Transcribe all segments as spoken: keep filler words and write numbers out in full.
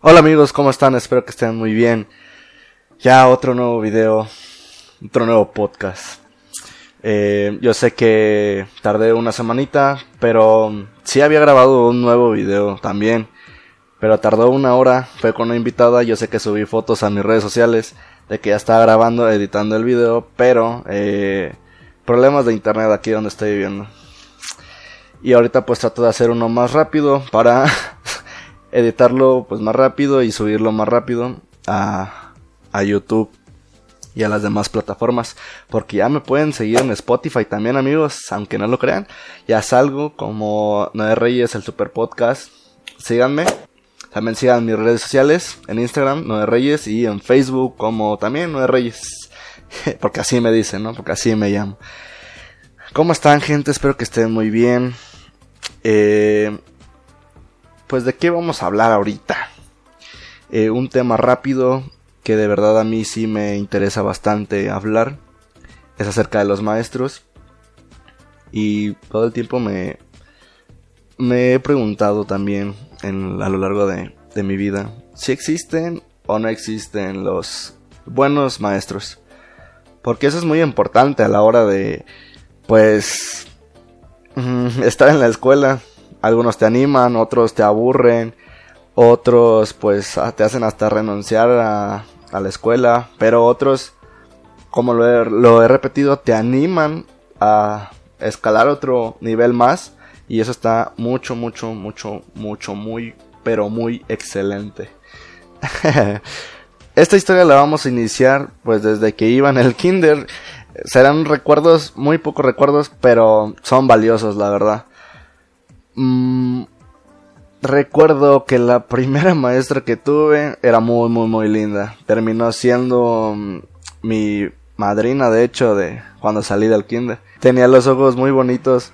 Hola amigos, ¿cómo están? Espero que estén muy bien. Ya otro nuevo video, otro nuevo podcast. Eh, yo sé que tardé una semanita, pero sí había grabado un nuevo video también. Pero tardó una hora, fue con una invitada. Yo sé que subí fotos a mis redes sociales de que ya estaba grabando, editando el video, pero eh, problemas de internet aquí donde estoy viviendo. Y ahorita pues trato de hacer uno más rápido para editarlo pues más rápido y subirlo más rápido a, a YouTube y a las demás plataformas, porque ya me pueden seguir en Spotify también, amigos, aunque no lo crean. Ya salgo como Noé Reyes, el Super Podcast. Síganme. También sigan mis redes sociales, en Instagram, Noé Reyes, y en Facebook como también Noé Reyes. Porque así me dicen, ¿no? Porque así me llamo. ¿Cómo están, gente? Espero que estén muy bien. Eh... Pues de qué vamos a hablar ahorita. Eh, un tema rápido que de verdad a mí sí me interesa bastante hablar. Es acerca de los maestros. Y todo el tiempo me, me he preguntado también en, a lo largo de, de mi vida si existen o no existen los buenos maestros. Porque eso es muy importante a la hora de pues estar en la escuela. Algunos te animan, otros te aburren, otros pues te hacen hasta renunciar a, a la escuela, pero otros, como lo he, lo he repetido, te animan a escalar otro nivel más, y eso está mucho, mucho, mucho, mucho, muy, pero muy excelente. Esta historia la vamos a iniciar pues desde que iba en el kinder. Serán recuerdos, muy pocos recuerdos, pero son valiosos, la verdad. Mm, recuerdo que la primera maestra que tuve era muy muy muy linda. Terminó siendo um, mi madrina, de hecho, de cuando salí del kinder. Tenía los ojos muy bonitos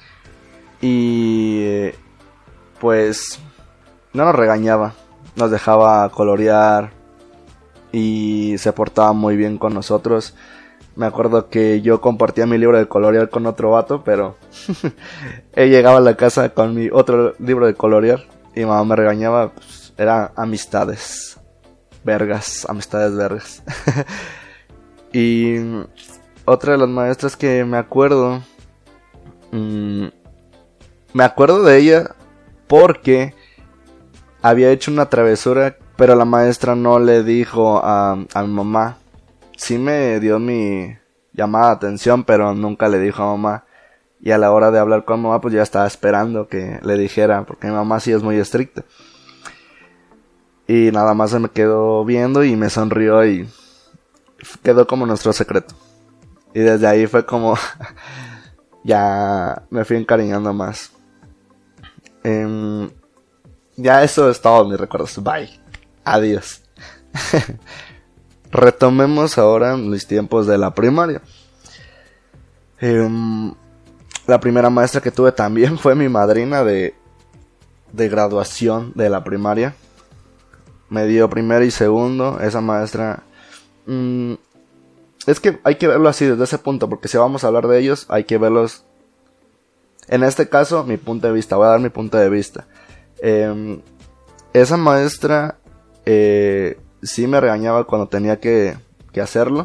y eh, pues no nos regañaba, nos dejaba colorear y se portaba muy bien con nosotros. Me acuerdo que yo compartía mi libro de colorear con otro vato, pero él llegaba a la casa con mi otro libro de colorear y mi mamá me regañaba. Pues, era amistades vergas, amistades vergas. Y otra de las maestras que me acuerdo, mmm, me acuerdo de ella porque había hecho una travesura, pero la maestra no le dijo a, a mi mamá. Sí me dio mi llamada de atención, pero nunca le dijo a mamá. Y a la hora de hablar con mamá, pues ya estaba esperando que le dijera, porque mi mamá sí es muy estricta. Y nada más se me quedó viendo y me sonrió y quedó como nuestro secreto. Y desde ahí fue como ya me fui encariñando más. Eh, ya eso es todo mis recuerdos. Bye. Adiós. Retomemos ahora mis tiempos de la primaria. Eh, la primera maestra que tuve también fue mi madrina de, de graduación de la primaria. Me dio primero y segundo. Esa maestra... Mmm, es que hay que verlo así desde ese punto, porque si vamos a hablar de ellos, hay que verlos... En este caso, mi punto de vista. Voy a dar mi punto de vista. Eh, esa maestra... Eh, sí me regañaba cuando tenía que, que hacerlo.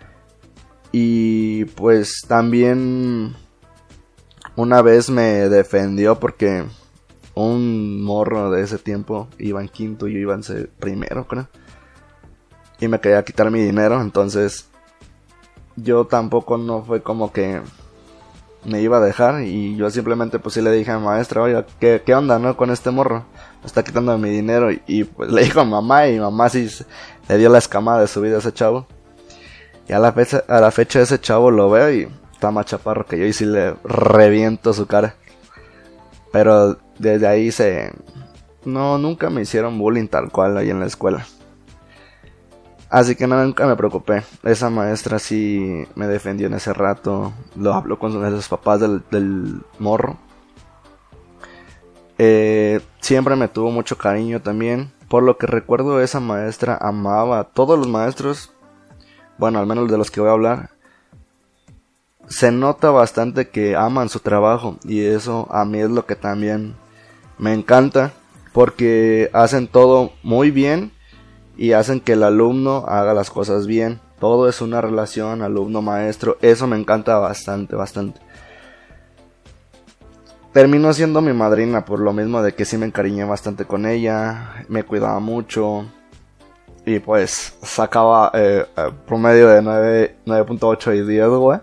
Y pues también una vez me defendió porque un morro de ese tiempo iba en quinto y yo iba en primero, creo. Y me quería quitar mi dinero, entonces yo tampoco no fue como que me iba a dejar. Y yo simplemente pues sí le dije a mi maestra, oye, ¿qué, qué onda, no? Con este morro me está quitando mi dinero. Y, y pues le dijo a mamá, y mamá sí le dio la escamada de su vida a ese chavo. Y a la fecha, a la fecha ese chavo lo veo y está más chaparro que yo, y sí le reviento su cara. Pero desde ahí se... No, nunca me hicieron bullying tal cual ahí en la escuela. Así que no, nunca me preocupé. Esa maestra sí me defendió en ese rato. Lo habló con sus papás del, del morro. Eh, siempre me tuvo mucho cariño también. Por lo que recuerdo, esa maestra amaba a todos los maestros. Bueno, al menos de los que voy a hablar. Se nota bastante que aman su trabajo. Y eso a mí es lo que también me encanta. porque hacen todo muy bien y hacen que el alumno haga las cosas bien. Todo es una relación alumno-maestro. Eso me encanta bastante, bastante. Terminó siendo mi madrina por lo mismo de que sí me encariñé bastante con ella. Me cuidaba mucho. Y pues sacaba eh, promedio de nueve punto ocho y diez, güey.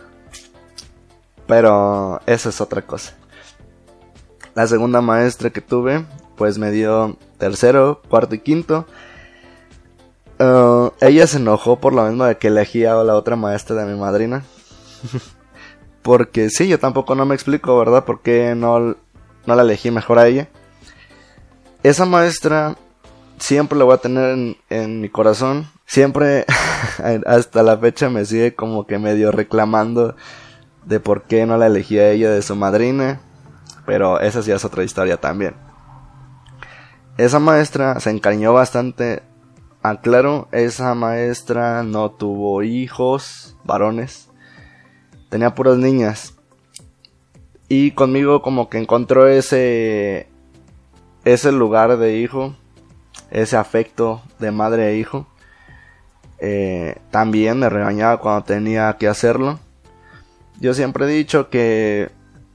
Pero eso es otra cosa. La segunda maestra que tuve, pues me dio tercero, cuarto y quinto. Uh, ella se enojó por lo mismo de que elegí a la otra maestra de mi madrina. Porque sí, yo tampoco no me explico, ¿verdad? Por qué no, no la elegí mejor a ella. Esa maestra siempre la voy a tener en, en mi corazón. Siempre, hasta la fecha, me sigue como que medio reclamando de por qué no la elegí a ella de su madrina. Pero esa sí es otra historia también. Esa maestra se encariñó bastante. Aclaro, esa maestra no tuvo hijos varones. Tenía puras niñas. Y conmigo como que encontró ese... ese lugar de hijo. Ese afecto de madre e hijo. Eh, también me regañaba cuando tenía que hacerlo. Yo siempre he dicho que...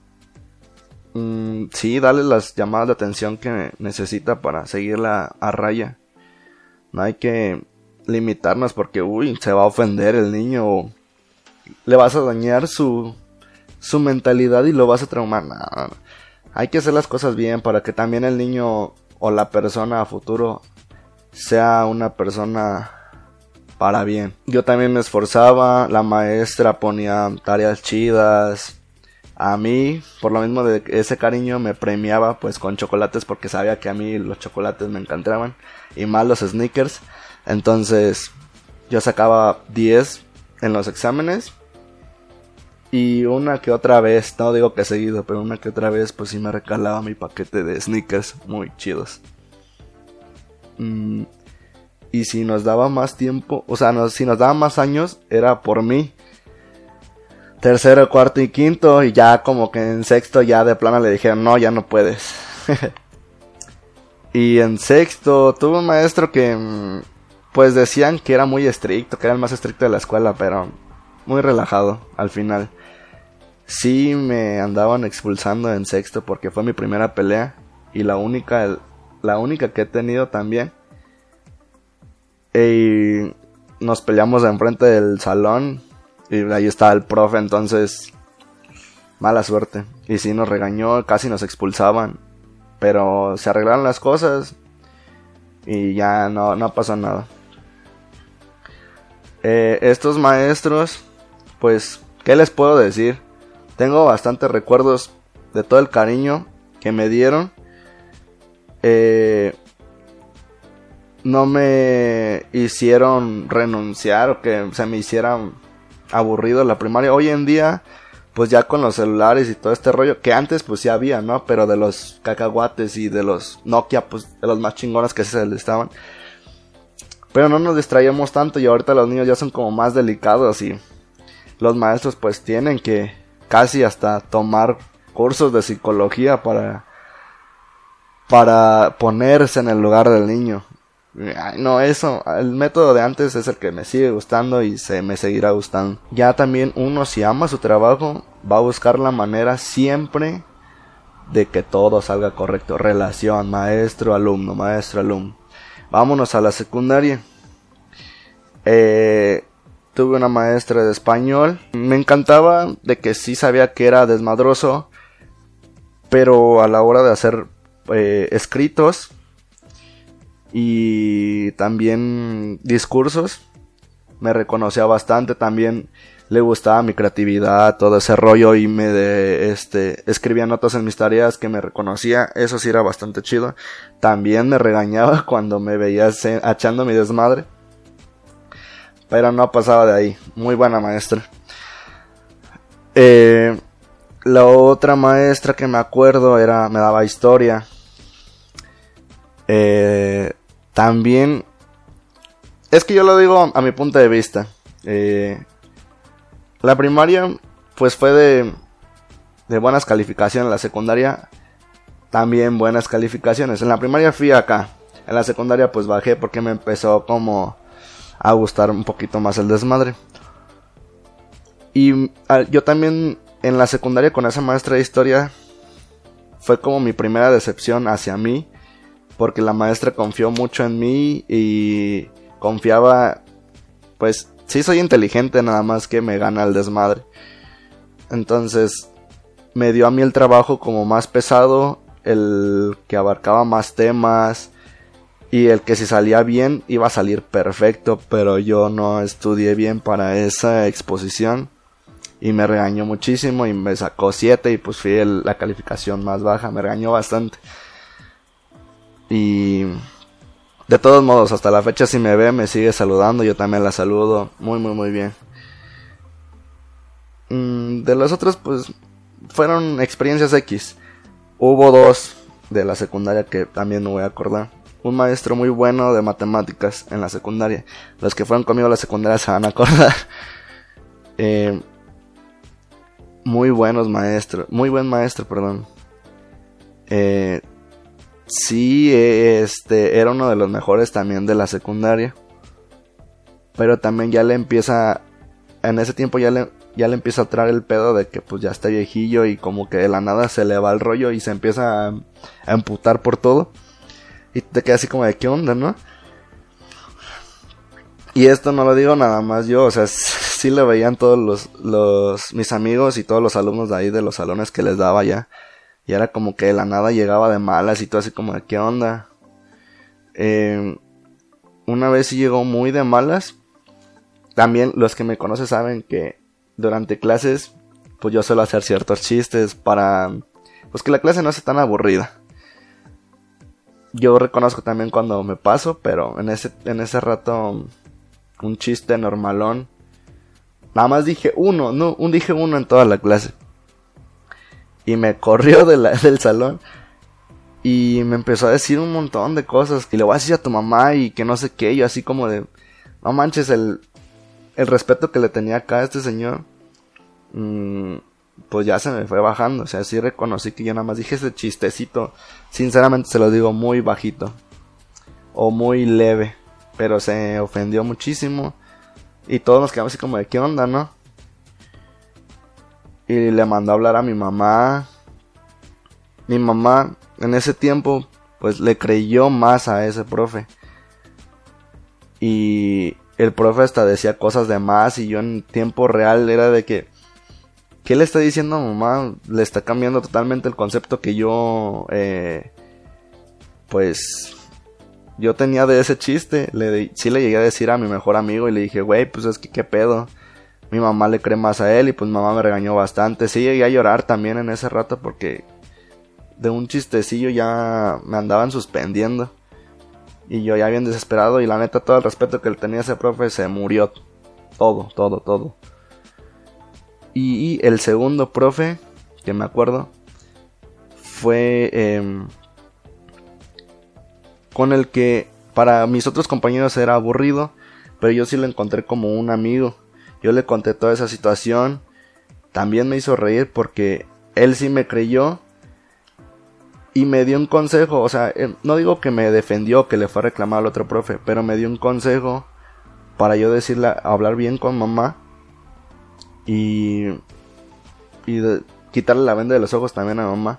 Mmm, sí, dale las llamadas de atención que necesita para seguirla a raya. No hay que limitarnos porque, uy, se va a ofender el niño o le vas a dañar su, su mentalidad y lo vas a traumar. No, no. Hay que hacer las cosas bien para que también el niño o la persona a futuro sea una persona para bien. Yo también me esforzaba, la maestra ponía tareas chidas. A mí, por lo mismo de ese cariño, me premiaba pues con chocolates porque sabía que a mí los chocolates me encantaban. Y más los sneakers. Entonces yo sacaba diez en los exámenes. Y una que otra vez, no digo que seguido, pero una que otra vez pues sí me recalaba mi paquete de sneakers muy chidos. Mm, y si nos daba más tiempo, o sea, no, si nos daba más años, era por mí. Tercero, cuarto y quinto, y ya como que en sexto ya de plano le dijeron, no, ya no puedes. Y en sexto tuve un maestro que pues decían que era muy estricto, que era el más estricto de la escuela, pero muy relajado al final. Sí me andaban expulsando en sexto porque fue mi primera pelea y la única, la única que he tenido también. Y nos peleamos enfrente del salón. Y ahí estaba el profe, entonces mala suerte. Y sí nos regañó, casi nos expulsaban. Pero se arreglaron las cosas y ya no, no pasó nada. Eh, estos maestros, pues, ¿qué les puedo decir? Tengo bastantes recuerdos de todo el cariño que me dieron. Eh, no me hicieron renunciar o que se me hicieran aburrido la primaria. Hoy en día pues ya con los celulares y todo este rollo que antes pues sí había, ¿no? Pero de los cacahuates y de los Nokia, pues de los más chingones que se les estaban. Pero no nos distraíamos tanto y ahorita los niños ya son como más delicados y los maestros pues tienen que casi hasta tomar cursos de psicología para para ponerse en el lugar del niño. Ay, no, eso, el método de antes es el que me sigue gustando y se me seguirá gustando. Ya también uno, si ama su trabajo, va a buscar la manera siempre de que todo salga correcto. Relación maestro-alumno, maestro-alumno. Vámonos a la secundaria. Eh, tuve una maestra de español. Me encantaba de que sí sabía que era desmadroso, pero a la hora de hacer eh, escritos y también discursos me reconocía bastante. También le gustaba mi creatividad, todo ese rollo, y me de, este escribía notas en mis tareas que me reconocía. Eso sí era bastante chido. También me regañaba cuando me veía echando mi desmadre, pero no pasaba de ahí. Muy buena maestra. Eh, la otra maestra que me acuerdo era me daba historia. Eh, también es que yo lo digo a mi punto de vista. Eh, la primaria pues fue de de buenas calificaciones. La secundaria también buenas calificaciones. En la primaria fui acá, en la secundaria pues bajé porque me empezó como a gustar un poquito más el desmadre. Y yo también en la secundaria con esa maestra de historia fue como mi primera decepción hacia mí, porque la maestra confió mucho en mí y confiaba, pues sí soy inteligente, nada más que me gana el desmadre. Entonces me dio a mí el trabajo como más pesado, el que abarcaba más temas y el que si salía bien iba a salir perfecto, pero yo no estudié bien para esa exposición y me regañó muchísimo y me sacó siete y pues fui el, la calificación más baja, me regañó bastante. Y de todos modos, hasta la fecha si me ve me sigue saludando, yo también la saludo, muy muy muy bien. Mm, de los otros pues fueron experiencias X. Hubo dos de la secundaria que también me voy a acordar. Un maestro muy bueno de matemáticas en la secundaria. Los que fueron conmigo a la secundaria se van a acordar. Eh, muy buenos maestros. Muy buen maestro, perdón. Eh, sí, este era uno de los mejores también de la secundaria. Pero también ya le empieza... En ese tiempo ya le, ya le empieza a traer el pedo de que pues ya está viejillo y como que de la nada se le va el rollo y se empieza a, a emputar por todo. Y te quedas así como de qué onda, ¿no? Y esto no lo digo nada más yo, o sea, sí lo veían todos los, los mis amigos y todos los alumnos de ahí de los salones que les daba ya. Y era como que de la nada llegaba de malas y todo así como de qué onda. Eh, una vez sí llegó muy de malas. También los que me conocen saben que durante clases pues yo suelo hacer ciertos chistes para pues que la clase no sea tan aburrida. Yo reconozco también cuando me paso, pero en ese, en ese rato un chiste normalón. Nada más dije uno, no, un dije uno en toda la clase. Y me corrió de la, del salón. Y me empezó a decir un montón de cosas. Que le voy a decir a tu mamá y que no sé qué. Yo así como de, no manches, el, el respeto que le tenía acá a este señor. Mmm... pues ya se me fue bajando, o sea, sí reconocí que yo nada más dije ese chistecito, sinceramente se lo digo muy bajito, o muy leve, pero se ofendió muchísimo, y todos nos quedamos así como de qué onda, ¿no? Y le mandó a hablar a mi mamá, mi mamá en ese tiempo, pues le creyó más a ese profe, y el profe hasta decía cosas de más, y yo en tiempo real era de que, ¿qué le está diciendo a mamá? Le está cambiando totalmente el concepto que yo, eh, pues, yo tenía de ese chiste. Le, sí le llegué a decir a mi mejor amigo y le dije, güey, pues es que qué pedo. Mi mamá le cree más a él y pues mamá me regañó bastante. Sí llegué a llorar también en ese rato porque de un chistecillo ya me andaban suspendiendo. Y yo ya bien desesperado y la neta todo el respeto que le tenía a ese profe se murió. Todo, todo, todo. Y el segundo profe, que me acuerdo, fue eh, con el que para mis otros compañeros era aburrido, pero yo sí lo encontré como un amigo. Yo le conté toda esa situación, también me hizo reír porque él sí me creyó y me dio un consejo. O sea, no digo que me defendió, que le fue a reclamar al otro profe, pero me dio un consejo para yo decirle, hablar bien con mamá. Y, y de, quitarle la venda de los ojos también a mamá.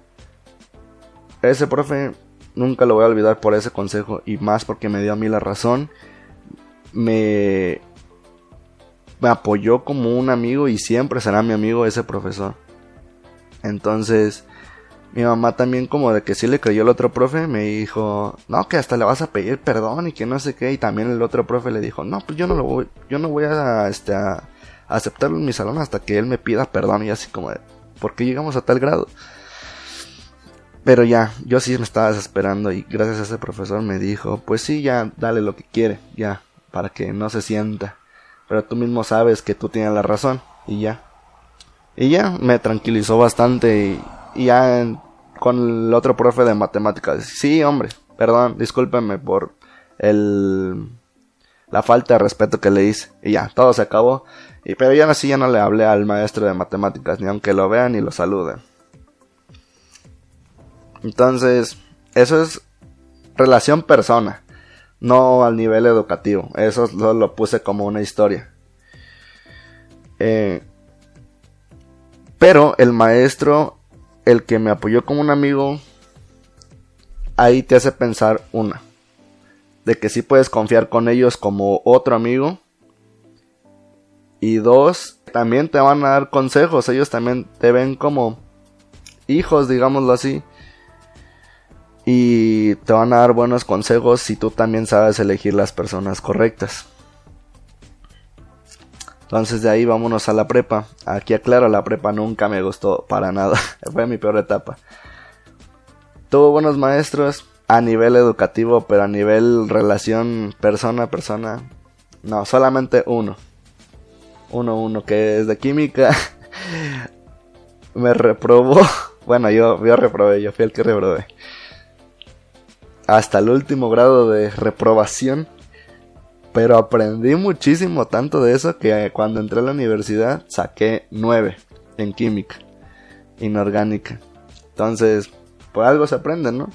Ese profe nunca lo voy a olvidar por ese consejo. Y más porque me dio a mí la razón. Me, me apoyó como un amigo y siempre será mi amigo ese profesor. Entonces mi mamá también como de que sí le creyó al otro profe. Me dijo, no, que hasta le vas a pedir perdón y que no sé qué. Y también el otro profe le dijo, no, pues yo no lo voy, yo no voy a, este, a aceptarlo en mi salón hasta que él me pida perdón. Y así como de, ¿por qué llegamos a tal grado? Pero ya, yo sí me estaba desesperando y gracias a ese profesor me dijo, pues sí, ya, dale lo que quiere, ya, para que no se sienta. Pero tú mismo sabes que tú tienes la razón, y ya. Y ya, me tranquilizó bastante y, y ya en, con el otro profe de matemáticas, sí, hombre, perdón, discúlpenme por el... la falta de respeto que le hice. Y ya, todo se acabó. Y, pero ya así ya no le hablé al maestro de matemáticas, ni aunque lo vean ni lo saluden. Entonces, eso es relación persona, no al nivel educativo. Eso lo, lo puse como una historia. Eh, pero el maestro, el que me apoyó como un amigo, ahí te hace pensar una, de que sí puedes confiar con ellos como otro amigo. Y dos, también te van a dar consejos. Ellos también te ven como hijos, digámoslo así. Y te van a dar buenos consejos si tú también sabes elegir las personas correctas. Entonces de ahí vámonos a la prepa. Aquí aclaro, la prepa nunca me gustó para nada. Fue mi peor etapa. Tuvo buenos maestros a nivel educativo, pero a nivel relación persona a persona, no, solamente uno. Uno, uno que es de química. Me reprobó. Bueno, yo, yo reprobé, yo fui el que reprobé. Hasta el último grado de reprobación. Pero aprendí muchísimo tanto de eso que cuando entré a la universidad saqué nueve en química inorgánica. Entonces, por algo se aprende, ¿no?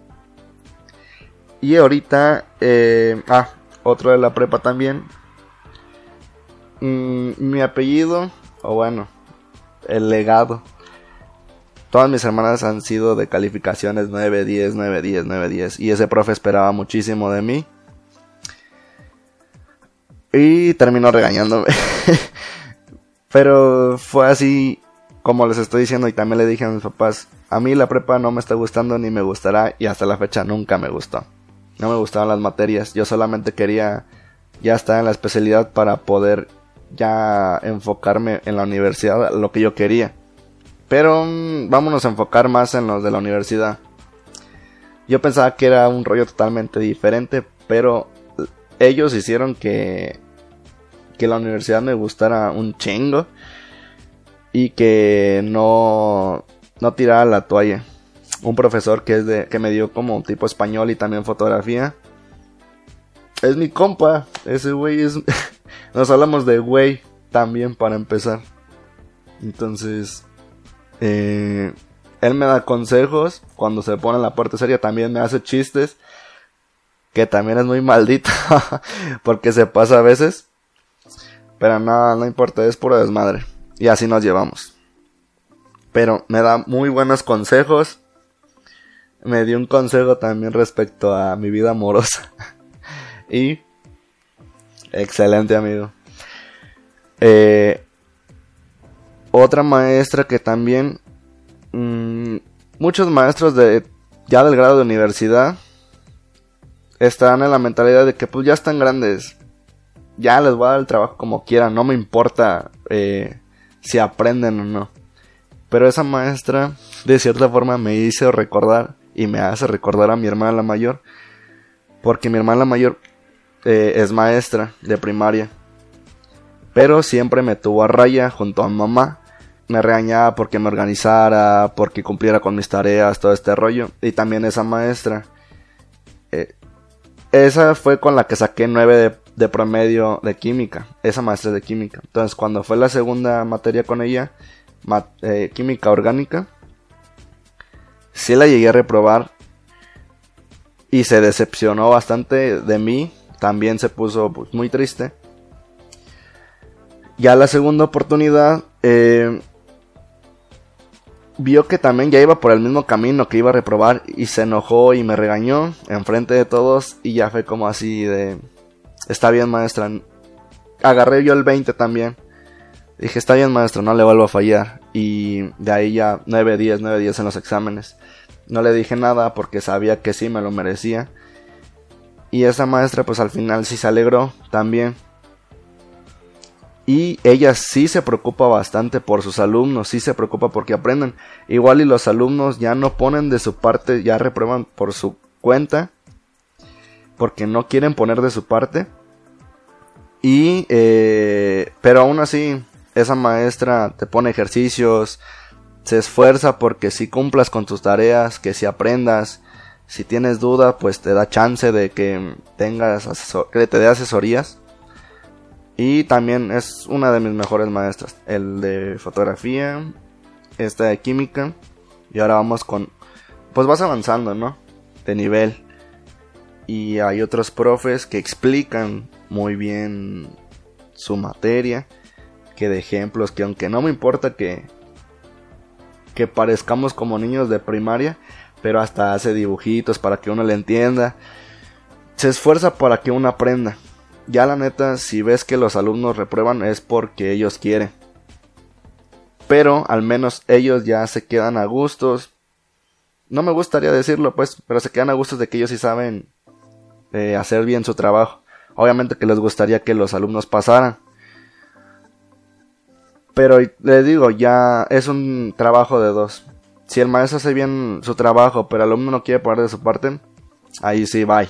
Y ahorita, eh, ah, otro de la prepa también. Mm, mi apellido, o bueno, el legado. Todas mis hermanas han sido de calificaciones nueve, diez, nueve, diez, nueve, diez. Y ese profe esperaba muchísimo de mí. Y terminó regañándome. Pero fue así como les estoy diciendo, y también le dije a mis papás, a mí la prepa no me está gustando ni me gustará, y hasta la fecha nunca me gustó. No me gustaban las materias, yo solamente quería ya estar en la especialidad para poder ya enfocarme en la universidad, lo que yo quería. Pero mmm, vámonos a enfocar más en los de la universidad. Yo pensaba que era un rollo totalmente diferente, pero ellos hicieron que, que la universidad me gustara un chingo y que no, no tirara la toalla. Un profesor que es de que me dio como tipo español y también fotografía. Es mi compa, ese güey es... Nos hablamos de güey también para empezar. Entonces, eh, él me da consejos. Cuando se pone en la parte seria también me hace chistes. Que también es muy maldito. Porque se pasa a veces. Pero no, no importa, es puro desmadre. Y así nos llevamos. Pero me da muy buenos consejos. Me dio un consejo también respecto a mi vida amorosa. Y... excelente, amigo. Eh, otra maestra que también... Mmm, muchos maestros de ya del grado de universidad están en la mentalidad de que pues ya están grandes. Ya les voy a dar el trabajo como quieran. No me importa eh, si aprenden o no. Pero esa maestra de cierta forma me hizo recordar... y me hace recordar a mi hermana la mayor. Porque mi hermana la mayor eh, es maestra de primaria. Pero siempre me tuvo a raya junto a mi mamá. Me regañaba porque me organizara, porque cumpliera con mis tareas, todo este rollo. Y también esa maestra. Eh, esa fue con la que saqué nueve de, de promedio de química. Esa maestra de química. Entonces cuando fue la segunda materia con ella, mat, eh, química orgánica, sí la llegué a reprobar y se decepcionó bastante de mí. También se puso pues, muy triste. Ya la segunda oportunidad eh, vio que también ya iba por el mismo camino que iba a reprobar y se enojó y me regañó enfrente de todos. Y ya fue como así de... está bien, maestra. Agarré yo el veinte también. Dije, está bien, maestro, no le vuelvo a fallar. Y de ahí ya nueve diez, nueve diez en los exámenes. No le dije nada porque sabía que sí me lo merecía. Y esa maestra pues al final sí se alegró también. Y ella sí se preocupa bastante por sus alumnos, sí se preocupa porque aprendan. Igual y los alumnos ya no ponen de su parte, ya reprueban por su cuenta. Porque no quieren poner de su parte. Y, eh, pero aún así... esa maestra te pone ejercicios, se esfuerza porque si cumplas con tus tareas, que si aprendas, si tienes duda, pues te da chance de que tengas asesor- que te dé asesorías. Y también es una de mis mejores maestras, el de fotografía, esta de química, y ahora vamos con pues vas avanzando, ¿no? De nivel. Y hay otros profes que explican muy bien su materia, que de ejemplos, que aunque no me importa que, que parezcamos como niños de primaria, pero hasta hace dibujitos para que uno le entienda. Se esfuerza para que uno aprenda. Ya la neta, si ves que los alumnos reprueban es porque ellos quieren. Pero al menos ellos ya se quedan a gustos. No me gustaría decirlo pues, pero se quedan a gustos de que ellos sí saben eh, hacer bien su trabajo. Obviamente que les gustaría que los alumnos pasaran. Pero les digo, ya es un trabajo de dos. Si el maestro hace bien su trabajo, pero el alumno no quiere poner de su parte, ahí sí, bye.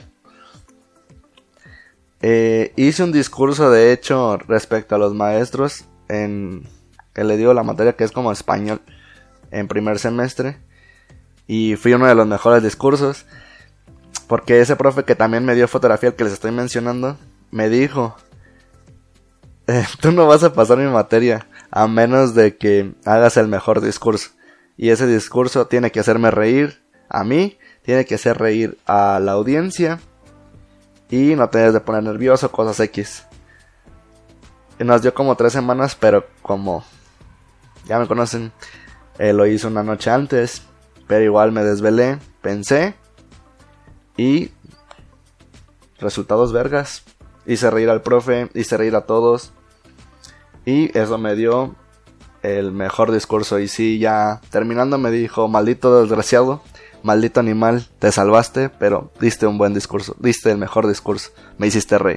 Eh, hice un discurso, de hecho, respecto a los maestros, en que le digo la materia que es como español, en primer semestre. Y fui uno de los mejores discursos, porque ese profe que también me dio fotografía, el que les estoy mencionando, me dijo, eh, tú no vas a pasar mi materia, a menos de que hagas el mejor discurso. Y ese discurso tiene que hacerme reír a mí, tiene que hacer reír a la audiencia, y no te debes de poner nervioso, cosas X. Y nos dio como tres semanas, pero como ya me conocen, eh, lo hice una noche antes, pero igual me desvelé, pensé, y resultados vergas. Hice reír al profe, hice reír a todos, y eso me dio el mejor discurso. Y sí, ya terminando me dijo, maldito desgraciado, maldito animal, te salvaste, pero diste un buen discurso, diste el mejor discurso, me hiciste reír.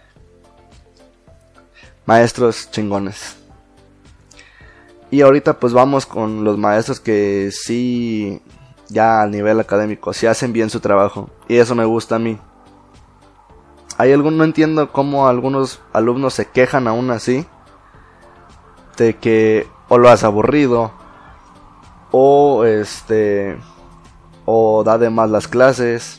Maestros chingones. Y ahorita pues vamos con los maestros que sí, ya a nivel académico, sí hacen bien su trabajo, y eso me gusta a mí. Hay algún, no entiendo cómo algunos alumnos se quejan aún así de que o lo has aburrido, o este, o da de más las clases.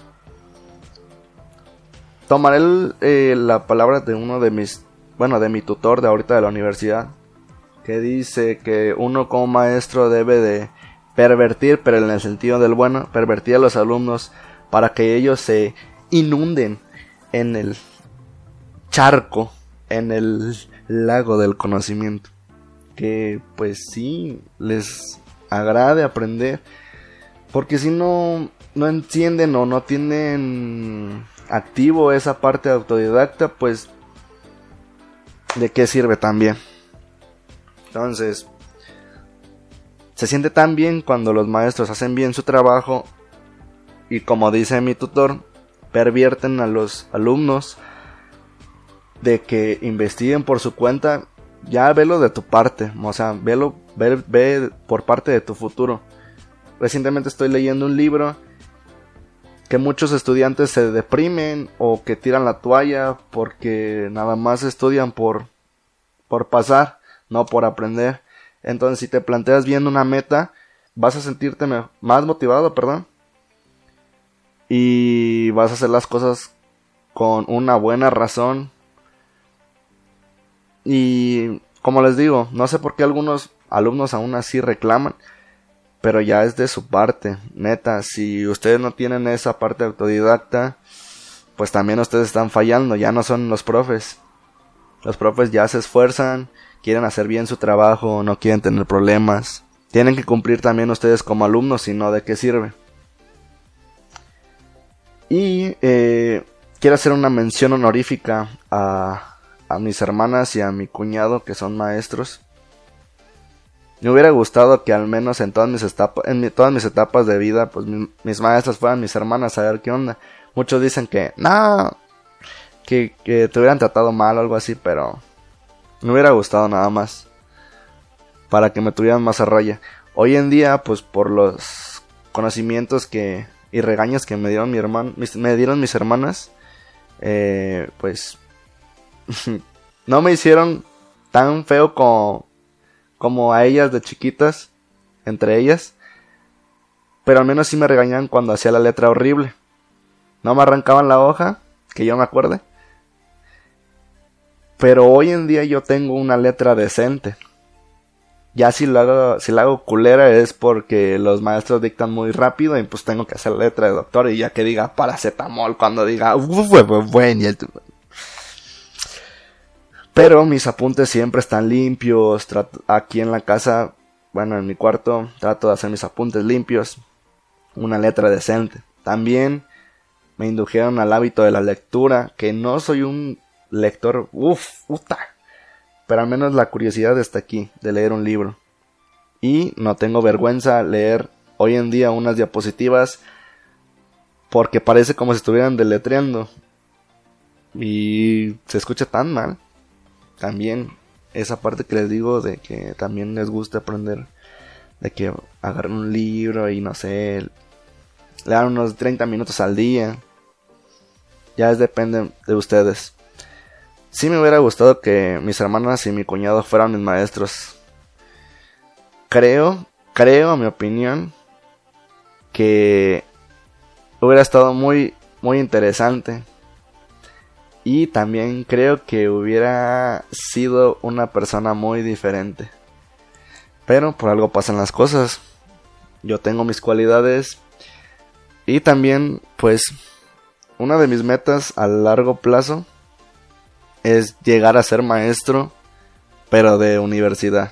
Tomaré el, eh, la palabra de uno de mis, bueno, de mi tutor de ahorita de la universidad, que dice que uno como maestro debe de pervertir, pero en el sentido del bueno, pervertir a los alumnos para que ellos se inunden en el charco, en el lago del conocimiento, que pues sí les agrade aprender, porque si no no entienden o no tienen activo esa parte autodidacta, pues de qué sirve también. Entonces se siente tan bien cuando los maestros hacen bien su trabajo y, como dice mi tutor, pervierten a los alumnos de que investiguen por su cuenta. Ya velo de tu parte, o sea, velo, ve, ve por parte de tu futuro. Recientemente estoy leyendo un libro que muchos estudiantes se deprimen o que tiran la toalla porque nada más estudian por, por pasar, no por aprender. Entonces, si te planteas bien una meta, vas a sentirte me- más motivado, perdón, y vas a hacer las cosas con una buena razón. Y como les digo, no sé por qué algunos alumnos aún así reclaman, pero ya es de su parte. Neta, si ustedes no tienen esa parte autodidacta, pues también ustedes están fallando. Ya no son los profes. Los profes ya se esfuerzan, quieren hacer bien su trabajo, no quieren tener problemas. Tienen que cumplir también ustedes como alumnos, si no, ¿de qué sirve? Y eh, quiero hacer una mención honorífica a a mis hermanas y a mi cuñado, que son maestros. Me hubiera gustado que al menos en todas mis etapas, en mi, todas mis etapas de vida, pues mi, mis maestras fueran mis hermanas, a ver qué onda. Muchos dicen que no, que, que te hubieran tratado mal o algo así, pero me hubiera gustado nada más para que me tuvieran más a raya. Hoy en día, pues por los conocimientos que y regaños que me dieron mi hermano, mis, me dieron mis hermanas, eh, pues no me hicieron tan feo como, como a ellas de chiquitas, entre ellas, pero al menos sí me regañaban cuando hacía la letra horrible. No me arrancaban la hoja, que yo me acuerde, pero hoy en día yo tengo una letra decente. Ya si lo hago, si lo hago culera es porque los maestros dictan muy rápido y pues tengo que hacer letra de doctor y ya que diga paracetamol cuando diga bueno. Pero mis apuntes siempre están limpios. Trato, aquí en la casa, bueno, en mi cuarto, trato de hacer mis apuntes limpios. Una letra decente. También me indujeron al hábito de la lectura, que no soy un lector, uff, puta. Pero al menos la curiosidad está aquí, de leer un libro. Y no tengo vergüenza leer hoy en día unas diapositivas, porque parece como si estuvieran deletreando. Y se escucha tan mal. También esa parte que les digo de que también les gusta aprender, de que agarren un libro y no sé, lean unos treinta minutos al día. Ya es depende de ustedes. Sí me hubiera gustado que mis hermanas y mi cuñado fueran mis maestros. Creo, creo, a mi opinión, que hubiera estado muy, muy interesante. Y también creo que hubiera sido una persona muy diferente. Pero por algo pasan las cosas. Yo tengo mis cualidades. Y también, pues, una de mis metas a largo plazo es llegar a ser maestro, pero de universidad.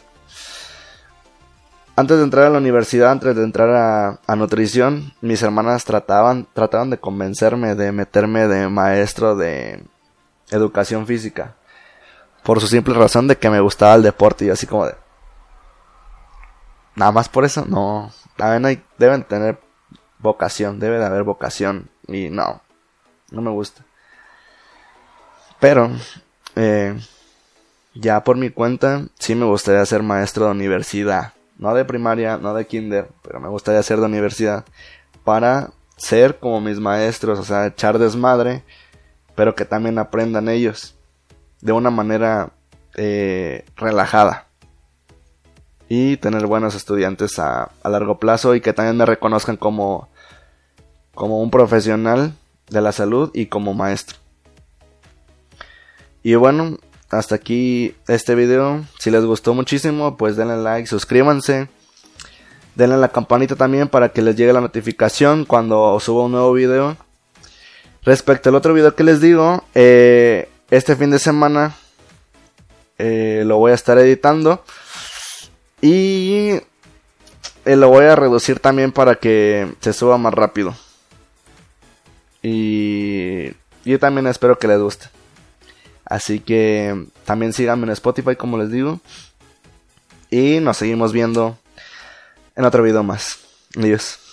Antes de entrar a la universidad, antes de entrar a, a nutrición, mis hermanas trataban, trataban de convencerme de meterme de maestro de educación física. Por su simple razón de que me gustaba el deporte y así como de... Nada más por eso, no. También hay, deben tener vocación, debe de haber vocación. Y no, no me gusta. Pero, eh, ya por mi cuenta, sí me gustaría ser maestro de universidad. No de primaria, no de kinder, pero me gustaría ser de universidad. Para ser como mis maestros, o sea, echar desmadre, pero que también aprendan ellos. De una manera eh, relajada. Y tener buenos estudiantes a, a largo plazo y que también me reconozcan como, como un profesional de la salud y como maestro. Y bueno, hasta aquí este video. Si les gustó muchísimo, pues denle like, suscríbanse. Denle a la campanita también para que les llegue la notificación cuando suba un nuevo video. Respecto al otro video que les digo, eh, este fin de semana eh, lo voy a estar editando. Y eh, lo voy a reducir también para que se suba más rápido. Y yo también espero que les guste. Así que también síganme en Spotify, como les digo. Y nos seguimos viendo en otro video más. Adiós.